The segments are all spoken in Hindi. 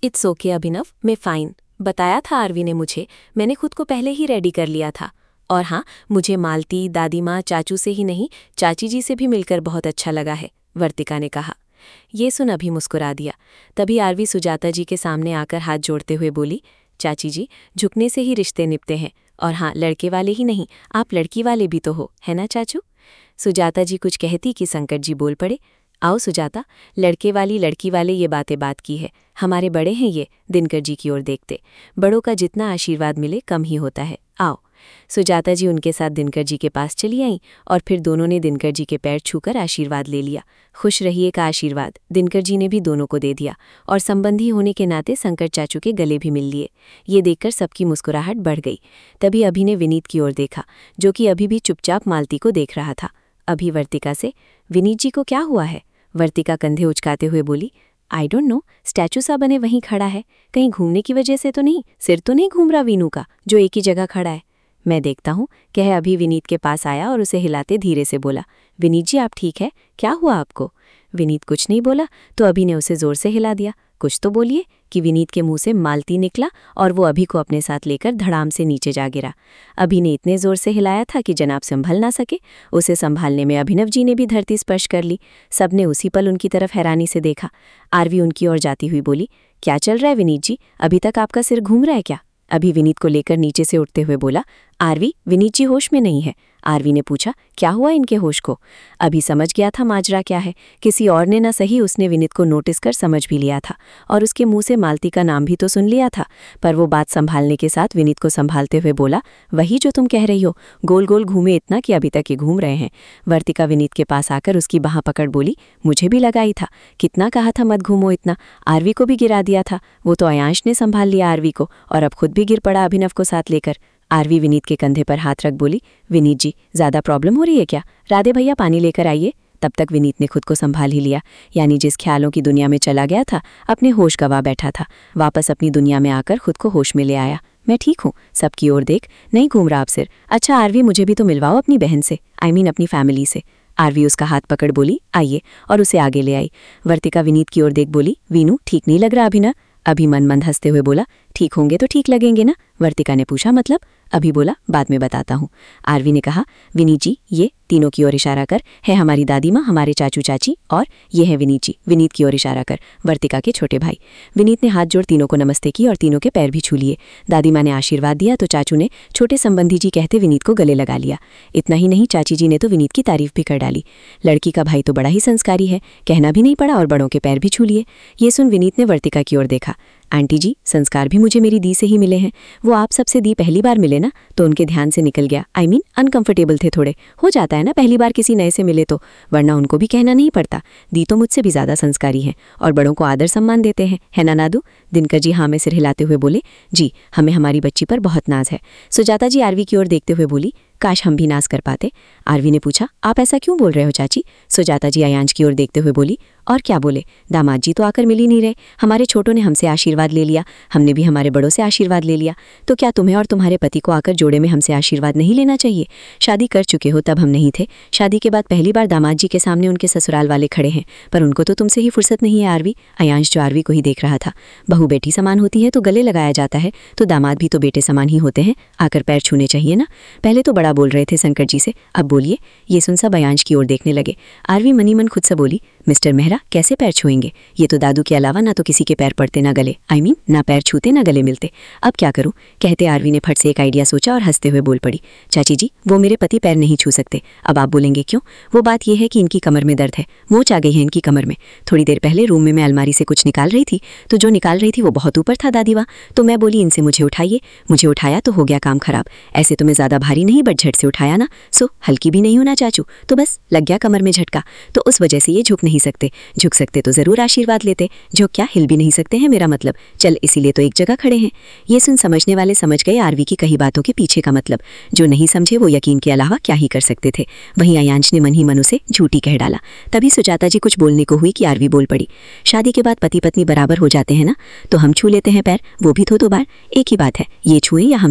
इट्स ओके अभिनव, मैं फ़ाइन। बताया था आरवी ने मुझे, मैंने खुद को पहले ही रेडी कर लिया था। और हाँ, मुझे मालती, दादी माँ, चाचू से ही नहीं, चाची जी से भी मिलकर बहुत अच्छा लगा है, वर्तिका ने कहा। ये सुन अभी मुस्कुरा दिया। तभी आरवी सुजाता जी के सामने आकर हाथ जोड़ते हुए बोली, चाची जी, झुकने से ही रिश्ते निपते हैं। और हाँ, लड़के वाले ही नहीं, आप लड़की वाले भी तो हो, है ना चाचू? सुजाता जी कुछ कहती कि संकट जी बोल पड़े, आओ सुजाता, लड़के वाली लड़की वाले ये बात की है, हमारे बड़े हैं ये, दिनकर जी की ओर देखते। बड़ों का जितना आशीर्वाद मिले कम ही होता है, आओ। सुजाता जी उनके साथ दिनकर जी के पास चली आईं और फिर दोनों ने दिनकर जी के पैर छूकर आशीर्वाद ले लिया। खुश रहिए का आशीर्वाद दिनकर जी ने भी दोनों को दे दिया और संबंधी होने के नाते संकट चाचू के गले भी मिल लिए। ये देखकर सबकी मुस्कुराहट बढ़ गई। तभी अभी ने विनीत की ओर देखा, जो कि अभी भी चुपचाप मालती को देख रहा था। अभी वर्तिका से, विनीत जी को क्या हुआ है? वर्तिका कंधे उचकाते हुए बोली, आई डोंट नो, स्टैचू सा बने वहीं खड़ा है, कहीं घूमने की वजह से तो नहीं, सिर तो नहीं घूम रहा वीनू का, जो एक ही जगह खड़ा है। मैं देखता हूँ, कह अभी विनीत के पास आया और उसे हिलाते धीरे से बोला, विनीत जी आप ठीक है, क्या हुआ आपको? विनीत कुछ नहीं बोला तो अभी ने उसे जोर से हिला दिया, कुछ तो बोलिए, कि विनीत के मुंह से मालती निकला और वो अभी को अपने साथ लेकर धड़ाम से नीचे जा गिरा। अभी ने इतने जोर से हिलाया था कि जनाब संभल ना सके। उसे संभालने में अभिनव जी ने भी धरती स्पर्श कर ली। सबने उसी पल उनकी तरफ हैरानी से देखा। आरवी उनकी ओर जाती हुई बोली, क्या चल रहा है विनीत जी, अभी तक आपका सिर घूम रहा है क्या? अभी विनीत को लेकर नीचे से उठते हुए बोला, आरवी, विनीत जी होश में नहीं है। आरवी ने पूछा, क्या हुआ इनके होश को? अभी समझ गया था माजरा क्या है। किसी और ने ना सही, उसने विनीत को नोटिस कर समझ भी लिया था और उसके मुंह से मालती का नाम भी तो सुन लिया था। पर वो बात संभालने के साथ विनीत को संभालते हुए बोला, वही जो तुम कह रही हो, गोल गोल घूमे इतना कि अभी तक ये घूम रहे हैं। वर्तिका विनीत के पास आकर उसकी बाह पकड़ बोली, मुझे भी लगा ही था, कितना कहा था मत घूमो इतना, आरवी को भी गिरा दिया था, वो तो अयांश ने संभाल लिया आरवी को और अब खुद भी गिर पड़ा अभिनव को साथ लेकर। आरवी विनीत के कंधे पर हाथ रख बोली, विनीत जी ज़्यादा प्रॉब्लम हो रही है क्या? राधे भैया पानी लेकर आइए। तब तक विनीत ने खुद को संभाल ही लिया, यानी जिस ख्यालों की दुनिया में चला गया था, अपने होश गवा बैठा था, वापस अपनी दुनिया में आकर खुद को होश में ले आया। मैं ठीक हूँ, सबकी ओर देख, नहीं घूम रहा आप सिर। अच्छा आरवी, मुझे भी तो मिलवाओ अपनी बहन से, आई मीन अपनी फैमिली से। आरवी उसका हाथ पकड़ बोली, आइए, और उसे आगे ले आई। वर्तिका विनीत की ओर देख बोली, वीनू ठीक नहीं लग रहा अभी ना? अभी मन मंद हंसते हुए बोला, ठीक होंगे तो ठीक लगेंगे ना? वर्तिका ने पूछा, मतलब? अभी बोला, बाद में बताता हूँ। आरवी ने कहा, विनीत जी, ये तीनों की ओर इशारा कर, है हमारी दादी माँ, हमारे चाचू चाची, और ये है विनीत जी, विनीत की ओर इशारा कर, वर्तिका के छोटे भाई। विनीत ने हाथ जोड़ तीनों को नमस्ते की और तीनों के पैर भी छू लिए। दादी माँ ने आशीर्वाद दिया तो चाचू ने छोटे संबंधी जी कहते विनीत को गले लगा लिया। इतना ही नहीं, चाची जी ने तो विनीत की तारीफ भी कर डाली। लड़की का भाई तो बड़ा ही संस्कारी है, कहना भी नहीं पड़ा और बड़ों के पैर भी छू लिए। ये सुन विनीत ने वर्तिका की ओर देखा, आंटी जी, संस्कार भी मुझे मेरी दी से ही मिले हैं, वो आप सबसे दी पहली बार मिले ना, तो उनके ध्यान से निकल गया, आई मीन अनकंफर्टेबल थे थोड़े, हो जाता है ना पहली बार किसी नए से मिले तो, वरना उनको भी कहना नहीं पड़ता। दी तो मुझसे भी ज़्यादा संस्कारी हैं और बड़ों को आदर सम्मान देते हैं, है ना नादू? दिनकर जी हाँ में सिर हिलाते हुए बोले, जी, हमें हमारी बच्ची पर बहुत नाज है। सुजाता जी आरवी की ओर देखते हुए बोली, काश हम भी नाज कर पाते। आरवी ने पूछा, आप ऐसा क्यों बोल रहे हो चाची? सुजाता जी अयांश की ओर देखते हुए बोली, और क्या बोले, दामाद जी तो आकर मिल ही नहीं रहे, हमारे छोटों ने हमसे आशीर्वाद ले लिया, हमने भी हमारे बड़ों से आशीर्वाद ले लिया, तो क्या तुम्हें और तुम्हारे पति को आकर जोड़े में हमसे आशीर्वाद नहीं लेना चाहिए? शादी कर चुके हो तब हम नहीं थे, शादी के बाद पहली बार दामाद जी के सामने उनके ससुराल वाले खड़े हैं, पर उनको तो तुमसे ही फुर्सत नहीं है आरवी। अयांश जो आरवी को ही देख रहा था, बहू बेटी समान होती है तो गले लगाया जाता है, तो दामाद भी तो बेटे समान ही होते हैं, आकर पैर छूने चाहिए ना। पहले तो बड़ा बोल रहे थे संकट जी से, अब बोलिए। ये सुन सब अयांश की ओर देखने लगे। आरवी मनी मन खुद से बोली, मिस्टर मेहरा कैसे पैर छुएंगे, ये तो दादू के अलावा ना तो किसी के पैर पड़ते ना गले, आई मीन ना पैर छूते ना गले मिलते, अब क्या करूं? कहते आरवी ने फट से एक आइडिया सोचा और हंसते हुए बोल पड़ी, चाची जी, वो मेरे पति पैर नहीं छू सकते। अब आप बोलेंगे क्यों? वो बात यह है कि इनकी कमर में दर्द है, मोच आ गई है इनकी कमर में। थोड़ी देर पहले रूम में मैं अलमारी से कुछ निकाल रही थी, तो जो निकाल रही थी वो बहुत ऊपर था दादी माँ, तो मैं बोली इनसे मुझे उठाइए, मुझे उठाया तो हो गया काम खराब। ऐसे तो मैं ज़्यादा भारी नहीं बट झट से उठाया ना, सो हल्की भी नहीं होना चाचू, तो बस लग गया कमर में झटका, तो उस वजह से ये झुक नहीं सकते। झुक सकते तो ज़रूर आशीर्वाद लेते, जो क्या हिल भी नहीं सकते हैं मेरा मतलब, चल इसीलिए तो एक जगह खड़े हैं। ये सुन समझने वाले समझ गए आरवी की कही बातों के पीछे का मतलब, जो नहीं समझे वो यकीन के अलावा क्या ही कर सकते थे। वहीं अयांश ने मन ही मन उसे झूठी कह डाला। तभी सुजाता जी कुछ बोलने को हुई कि आरवी बोल पड़ी, शादी के बाद पति पत्नी बराबर हो जाते हैं ना, तो हम छू लेते हैं पैर, वो भी तो 2 बार, एक ही बात है, ये छुएं या हम छुएं,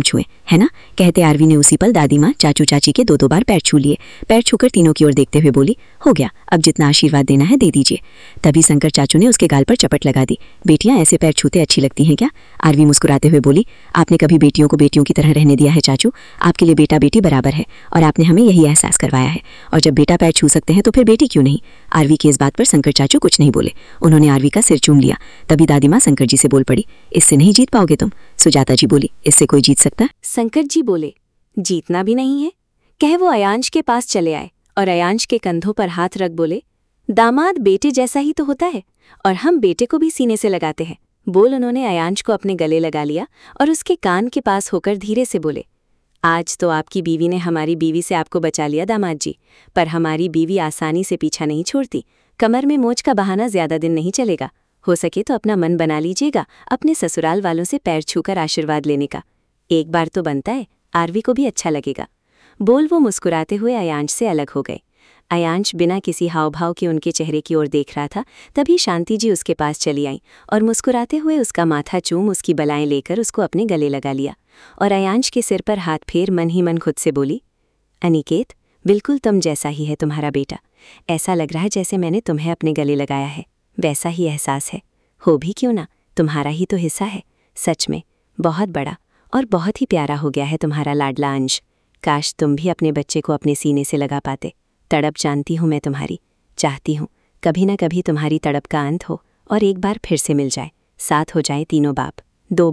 है ना, कहते आरवी ने उसी पल दादी माँ चाचू चाची के 2-2 बार पैर छू लिए। पैर छूकर तीनों की ओर देखते हुए बोली, हो गया, अब जितना आशीर्वाद देना है दे दीजिए। तभी शंकर चाचू ने उसके गाल पर चपट लगा दी। बेटियां ऐसे पैर छूते अच्छी लगती हैं क्या? आरवी मुस्कुराते हुए बोली, आपने कभी बेटियों को बेटियों की तरह रहने दिया है चाचू? आपके लिए बेटा बेटी बराबर है और आपने हमें यही एहसास करवाया है। और जब बेटा पैर छू सकते हैं तो फिर बेटी क्यों नहीं? आरवी की इस बात पर शंकर चाचू कुछ नहीं बोले। उन्होंने आरवी का सिर चूम लिया। तभी दादी माँ शंकर जी से बोल पड़ी, इससे नहीं जीत पाओगे तुम। सुजाता जी बोली, इससे कोई जीत सकता? शंकर जी बोले, जीतना भी नहीं है। कह वो अयांश के पास चले आए और अयांश के कंधों पर हाथ रख बोले, दामाद बेटे जैसा ही तो होता है और हम बेटे को भी सीने से लगाते हैं। बोल उन्होंने अयांश को अपने गले लगा लिया और उसके कान के पास होकर धीरे से बोले, आज तो आपकी बीवी ने हमारी बीवी से आपको बचा लिया दामाद जी, पर हमारी बीवी आसानी से पीछा नहीं छोड़ती। कमर में मोच का बहाना ज्यादा दिन नहीं चलेगा। हो सके तो अपना मन बना लीजिएगा अपने ससुराल वालों से पैर छूकर आशीर्वाद लेने का। एक बार तो बनता है, आरवी को भी अच्छा लगेगा। बोल वो मुस्कुराते हुए अयांश से अलग हो गए। अयांश बिना किसी हाव भाव के उनके चेहरे की ओर देख रहा था। तभी शांति जी उसके पास चली आईं और मुस्कुराते हुए उसका माथा चूम उसकी बलाएं लेकर उसको अपने गले लगा लिया और अयांश के सिर पर हाथ फेर मन ही मन खुद से बोली, अनिकेत, बिल्कुल तुम जैसा ही है तुम्हारा बेटा। ऐसा लग रहा है जैसे मैंने तुम्हें अपने गले लगाया है, वैसा ही एहसास है। हो भी क्यों ना, तुम्हारा ही तो हिस्सा है। सच में बहुत बड़ा और बहुत ही प्यारा हो गया है तुम्हारा लाडला अंश। काश तुम भी अपने बच्चे को अपने सीने से लगा पाते। तड़प जानती हूँ मैं तुम्हारी, चाहती हूँ कभी ना कभी तुम्हारी तड़प का अंत हो और एक बार फिर से मिल जाए, साथ हो जाए तीनों बाप,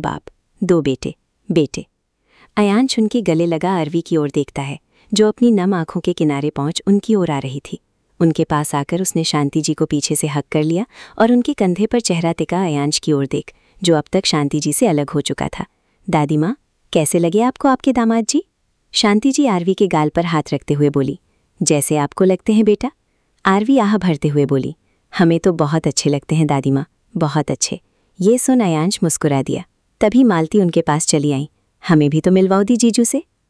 दो बेटे बेटे। अयांश उनके गले लगा अरवी की ओर देखता है, जो अपनी नम आंखों के किनारे पहुंच उनकी ओर आ रही थी। उनके पास आकर उसने शांति जी को पीछे से हक कर लिया और उनके कंधे पर चेहरा टिका अयांश की ओर देख, जो अब तक शांति जी से अलग हो चुका था। दादी माँ, कैसे लगे आपको आपके दामाद जी? शांति जी आरवी के गाल पर हाथ रखते हुए बोली, जैसे आपको लगते हैं बेटा। आरवी आह भरते हुए बोली, हमें तो बहुत अच्छे लगते हैं दादी माँ, बहुत अच्छे। ये सुन अयांश मुस्कुरा दिया। तभी मालती उनके पास चली आई, हमें भी तो मिलवाओ दी जीजू से।